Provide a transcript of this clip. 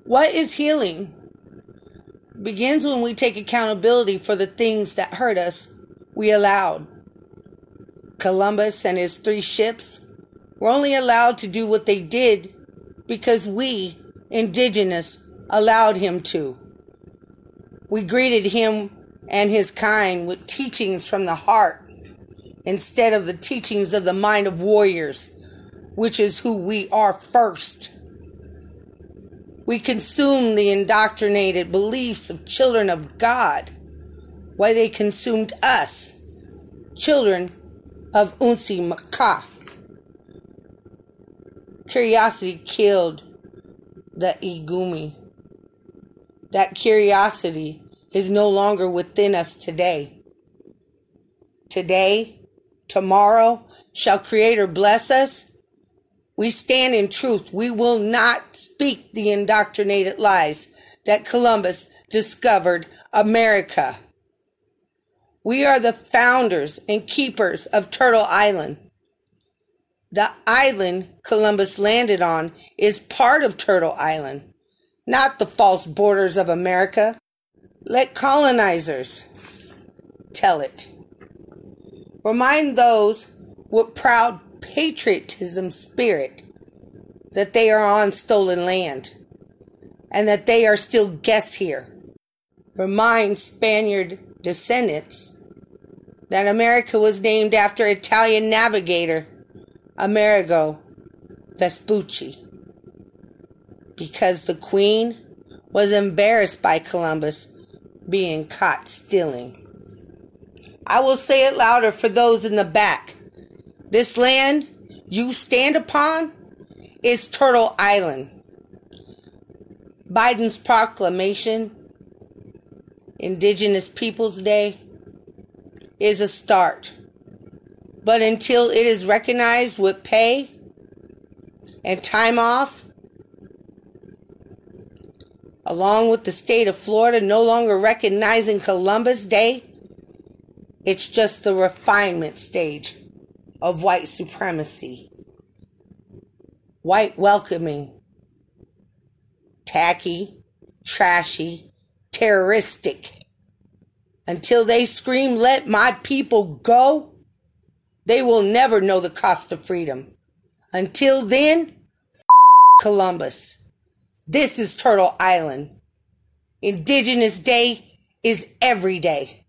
What is healing? Begins when we take accountability for the things that hurt us we allowed. Columbus and his 3 ships were only allowed to do what they did because we, indigenous, allowed him to. We greeted him and his kind with teachings from the heart instead of the teachings of the mind of warriors, which is who we are first. We consumed the indoctrinated beliefs of children of God, while they consumed us, children of Unsi Maka. Curiosity killed the Igumi. That curiosity is no longer within us today. Today, tomorrow, shall Creator bless us? We stand in truth. We will not speak the indoctrinated lies that Columbus discovered America. We are the founders and keepers of Turtle Island. The island Columbus landed on is part of Turtle Island, not the false borders of America. Let colonizers tell it. Remind those with proud patriotism spirit that they are on stolen land and that they are still guests here. Remind Spaniard descendants that America was named after Italian navigator Amerigo Vespucci because the Queen was embarrassed by Columbus being caught stealing. I will say it louder for those in the back. This land you stand upon is Turtle Island. Biden's proclamation, Indigenous Peoples Day, is a start. But until it is recognized with pay and time off, along with the state of Florida no longer recognizing Columbus Day, it's just the refinement stage of white supremacy. White welcoming. Tacky, trashy, terroristic. Until they scream, "Let my people go," they will never know the cost of freedom. Until then, Columbus. This is Turtle Island. Indigenous Day is every day.